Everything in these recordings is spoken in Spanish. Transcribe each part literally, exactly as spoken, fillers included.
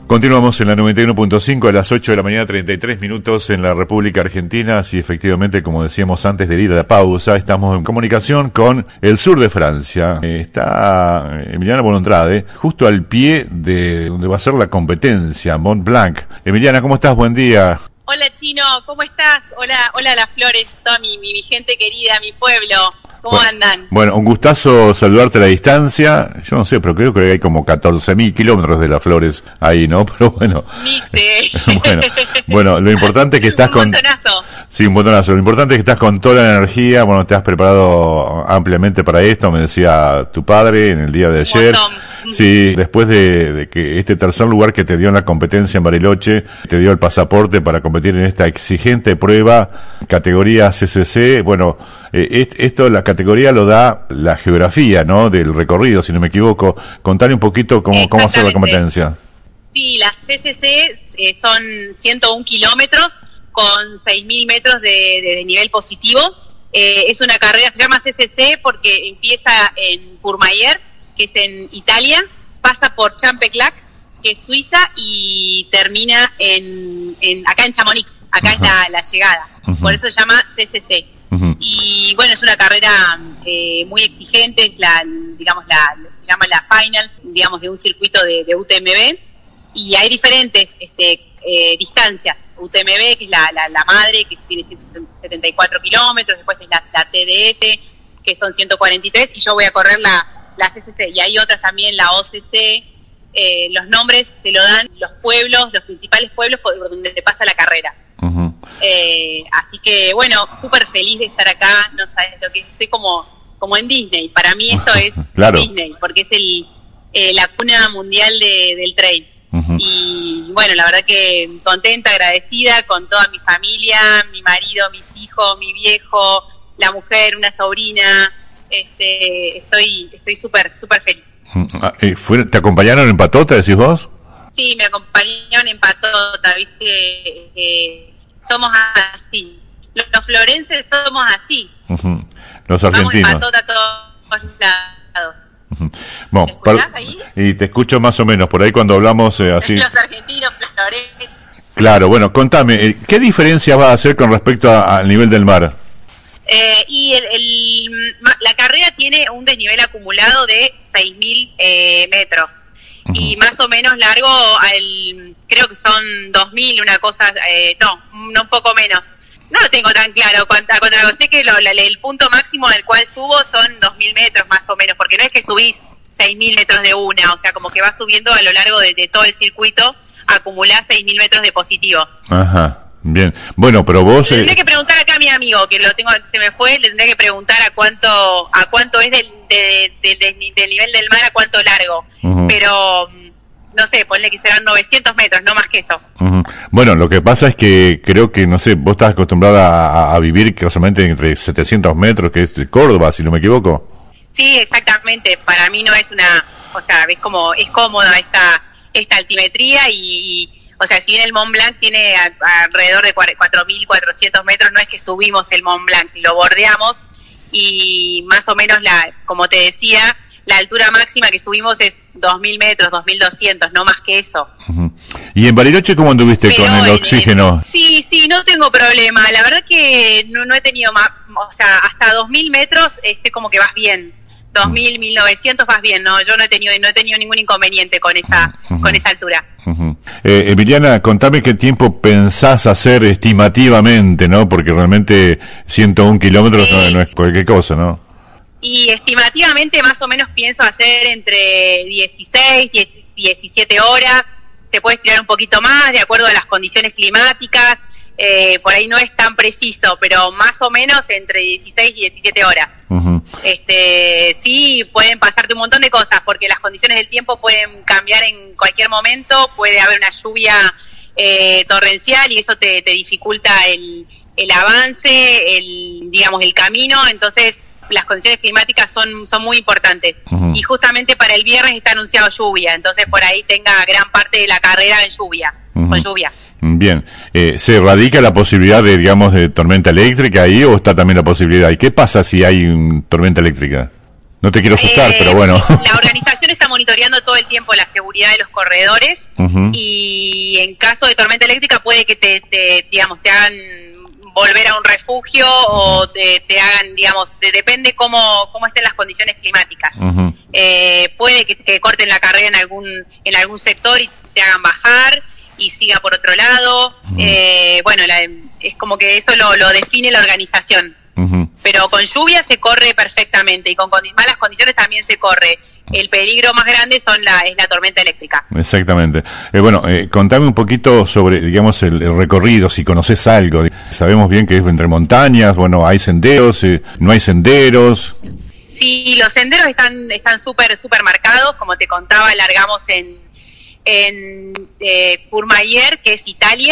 Continuamos en la noventa y uno punto cinco a las ocho de la mañana, treinta y tres minutos en la República Argentina. Sí, efectivamente, como decíamos antes de ir a la pausa, estamos en comunicación con el sur de Francia. Eh, está Emiliana Bonontrade, justo al pie de donde va a ser la competencia, Mont Blanc. Emiliana, ¿cómo estás? Buen día. Hola Chino, ¿cómo estás? Hola, hola Las Flores, toda mi, mi, mi gente querida, mi pueblo. ¿Cómo bueno, andan? Bueno, un gustazo saludarte a la distancia. Yo no sé, pero creo que hay como catorce mil kilómetros de Las Flores ahí, ¿no? Pero bueno. ¿Viste? bueno, bueno, lo importante es que estás con... Un botonazo. Sí, un botonazo. Lo importante es que estás con toda la energía. Bueno, te has preparado ampliamente para esto, me decía tu padre en el día de ayer. Sí, después de, de que este tercer lugar que te dio en la competencia en Bariloche, te dio el pasaporte para competir en esta exigente prueba, categoría C C C. Bueno, eh, esto, la categoría lo da la geografía, ¿no? Del recorrido, si no me equivoco. Contale un poquito cómo, cómo hacer la competencia. Sí, las C C C eh, son ciento un kilómetros con seis mil metros de, de, de nivel positivo. Eh, es una carrera, se llama C C C porque empieza en Courmayeur, que es en Italia, pasa por Champeclac, que es Suiza, y termina en, en acá en Chamonix, acá uh-huh. es la, la llegada. Uh-huh. Por eso se llama C C C. Uh-huh. Y bueno, es una carrera eh, muy exigente, es la, digamos, la, se llama la final, digamos, de un circuito de, de U T M B, y hay diferentes este, eh, distancias. U T M B, que es la, la, la madre, que tiene ciento setenta y cuatro kilómetros, después es la, la T D S, que son ciento cuarenta y tres, y yo voy a correr la la C C C, y hay otras también, la O C C. Eh, los nombres te lo dan los pueblos, los principales pueblos por donde te pasa la carrera. Uh-huh. Eh, así que, bueno, súper feliz de estar acá, no sabes lo que es, estoy como, como en Disney, para mí esto es claro. Disney, porque es el eh, la cuna mundial de, del trail. Uh-huh. Y bueno, la verdad que contenta, agradecida con toda mi familia, mi marido, mis hijos, mi viejo, la mujer, una sobrina. Este, estoy estoy súper súper feliz. ¿Te acompañaron en patota, decís vos? Sí, me acompañaron en patota, viste, eh, somos así, los, los florenses somos así. Uh-huh. Los argentinos. Vamos en patota a todos lados. Uh-huh. Bueno, ¿Me escuchás ahí? Y te escucho más o menos, por ahí cuando hablamos eh, así. Los argentinos, florenses. Claro, bueno, contame, ¿qué diferencia va a hacer con respecto a, al nivel del mar? Eh, y el, el, la carrera tiene un desnivel acumulado de seis mil eh, metros. Uh-huh. Y más o menos largo, al, creo que son dos mil, una cosa, eh, no, no, un poco menos. No lo tengo tan claro, cuánto, cuánto, sé que lo, la, el punto máximo del cual subo son dos mil metros más o menos, porque no es que subís seis mil metros de una, o sea, como que vas subiendo a lo largo de, de todo el circuito, acumulás seis mil metros de positivos. Ajá. Bien, bueno, pero vos... Le tendría eh... que preguntar acá a mi amigo, que lo tengo, se me fue, le tendría que preguntar a cuánto a cuánto es del, de, de, de, del nivel del mar, a cuánto largo. Uh-huh. Pero, no sé, ponle que serán novecientos metros, no más que eso. Uh-huh. Bueno, lo que pasa es que creo que, no sé, vos estás acostumbrada a, a vivir casualmente entre setecientos metros, que es Córdoba, si no me equivoco. Sí, exactamente. Para mí no es una... O sea, es como es cómoda esta, esta altimetría y... y o sea, si bien el Mont Blanc tiene a, a alrededor de cuatro mil cuatrocientos metros, no es que subimos el Mont Blanc, lo bordeamos y más o menos, la como te decía, la altura máxima que subimos es dos mil metros, dos mil doscientos, no más que eso. Uh-huh. ¿Y en Bariloche cómo anduviste Pero con el oxígeno? En, sí, sí, no tengo problema. La verdad que no, no he tenido más, o sea, hasta dos mil metros este como que vas bien. dos mil, mil novecientos vas bien, no, yo no he tenido no he tenido ningún inconveniente con esa uh-huh. con esa altura. Uh-huh. Eh, Emiliana, contame qué tiempo pensás hacer estimativamente, ¿no? Porque realmente ciento un kilómetros sí. no, no es cualquier cosa, ¿no? Y estimativamente más o menos pienso hacer entre dieciséis, diecisiete horas, se puede estirar un poquito más de acuerdo a las condiciones climáticas, eh, por ahí no es tan preciso, pero más o menos entre dieciséis y diecisiete horas. Uh-huh. Este, sí, pueden pasarte un montón de cosas porque las condiciones del tiempo pueden cambiar en cualquier momento, puede haber una lluvia eh, torrencial y eso te, te dificulta el, el avance, el digamos el camino, entonces las condiciones climáticas son son muy importantes. Uh-huh. Y justamente para el viernes está anunciado lluvia, entonces por ahí tenga gran parte de la carrera en lluvia, uh-huh. con lluvia. Bien, eh, ¿se radica la posibilidad de, digamos, de tormenta eléctrica ahí o está también la posibilidad? ¿Y qué pasa si hay um, tormenta eléctrica? No te quiero asustar, eh, pero bueno. La organización está monitoreando todo el tiempo la seguridad de los corredores uh-huh. y en caso de tormenta eléctrica puede que te, te digamos, te hagan volver a un refugio o te, te hagan, digamos, te, depende cómo, cómo estén las condiciones climáticas. Uh-huh. Eh, puede que, que corten la carrera en algún, en algún sector y te hagan bajar y siga por otro lado. Uh-huh. Eh, bueno, la, es como que eso lo, lo define la organización. Uh-huh. Pero con lluvia se corre perfectamente y con condi- malas condiciones también se corre. El peligro más grande son la, es la tormenta eléctrica. Exactamente. Eh, bueno, eh, contame un poquito sobre, digamos, el, el recorrido, si conoces algo. Sabemos bien que es entre montañas, bueno, hay senderos, eh, no hay senderos. Sí, los senderos están están súper súper marcados. Como te contaba, largamos en, en eh, Courmayeur, que es Italia,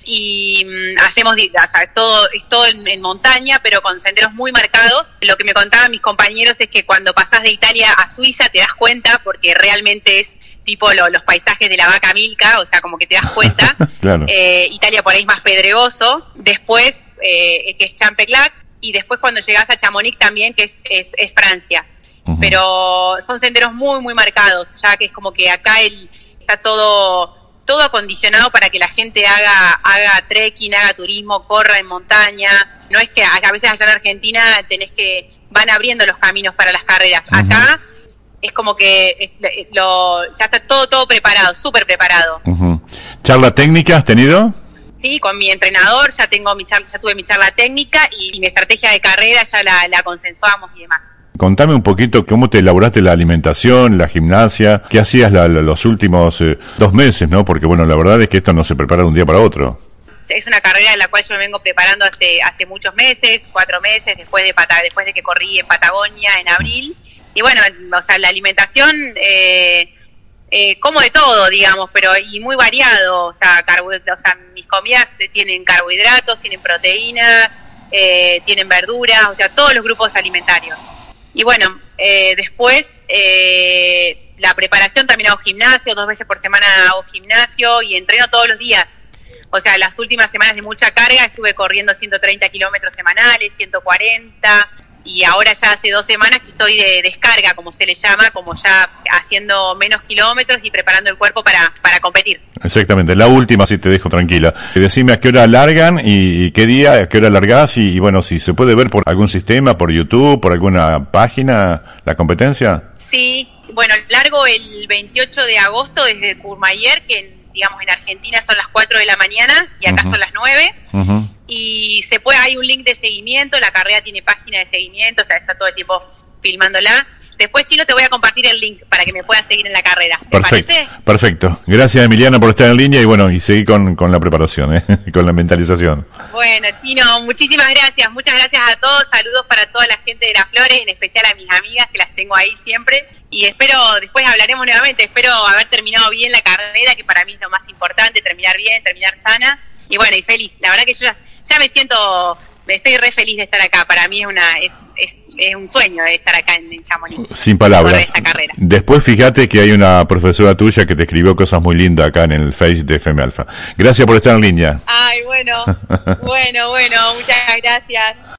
y mmm, hacemos, o sea, todo, es todo en, en montaña, pero con senderos muy marcados. Lo que me contaban mis compañeros es que cuando pasás de Italia a Suiza te das cuenta, porque realmente es tipo lo, los paisajes de la vaca Milka, o sea, como que te das cuenta. Claro. eh, Italia por ahí es más pedregoso, después eh, que es Champeclac, y después cuando llegás a Chamonix también, que es, es, es Francia. Uh-huh. Pero son senderos muy, muy marcados, ya que es como que acá el, está todo... todo acondicionado para que la gente haga haga trekking, haga turismo, corra en montaña. No es que a, a veces allá en Argentina tenés que van abriendo los caminos para las carreras. Uh-huh. Acá es como que es, lo, ya está todo todo preparado, súper preparado. Uh-huh. ¿Charla técnica has tenido? Sí, con mi entrenador ya tengo mi charla, ya tuve mi charla técnica y mi estrategia de carrera ya la, la consensuamos y demás. Contame un poquito cómo te elaboraste la alimentación, la gimnasia, qué hacías la, la, los últimos eh, dos meses, ¿no? Porque, bueno, la verdad es que esto no se prepara de un día para otro. Es una carrera en la cual yo me vengo preparando hace hace muchos meses, cuatro meses, después de Pata- después de que corrí en Patagonia en abril. Y bueno, o sea, la alimentación, eh, eh, como de todo, digamos, pero y muy variado. O sea, carbo- o sea mis comidas tienen carbohidratos, tienen proteínas, eh, tienen verduras, o sea, todos los grupos alimentarios. Y bueno, eh, después eh, la preparación también hago gimnasio, dos veces por semana hago gimnasio y entreno todos los días. O sea, las últimas semanas de mucha carga estuve corriendo ciento treinta kilómetros semanales, ciento cuarenta, y ahora ya hace dos semanas que estoy de descarga, como se le llama, como ya haciendo menos kilómetros y preparando el cuerpo para, para competir. Exactamente, la última, si te dejo tranquila. Decime a qué hora largan y, y qué día, a qué hora largás y, y bueno, si se puede ver por algún sistema, por YouTube, por alguna página, la competencia. Sí, bueno, largo el veintiocho de agosto desde Courmayeur, que en, digamos en Argentina son las cuatro de la mañana y acá uh-huh. son las nueve. Uh-huh. Y se puede, hay un link de seguimiento, la carrera tiene página de seguimiento, o sea, está todo el tiempo filmándola. Después, Chino, te voy a compartir el link para que me puedas seguir en la carrera. ¿Te perfecto, parece? Perfecto. Gracias, Emiliana, por estar en línea y bueno, y seguir con, con la preparación, ¿eh? con la mentalización. Bueno, Chino, muchísimas gracias. Muchas gracias a todos. Saludos para toda la gente de Las Flores, en especial a mis amigas que las tengo ahí siempre. Y espero, después hablaremos nuevamente, espero haber terminado bien la carrera, que para mí es lo más importante, terminar bien, terminar sana. Y bueno, y feliz. La verdad que yo ya, ya me siento, estoy re feliz de estar acá. Para mí es una es, es, es un sueño estar acá en, en Chamonix. Sin palabras. Esta carrera. Después fíjate que hay una profesora tuya que te escribió cosas muy lindas acá en el Face de F M Alfa. Gracias por estar en línea. Ay, bueno, bueno, bueno, muchas gracias.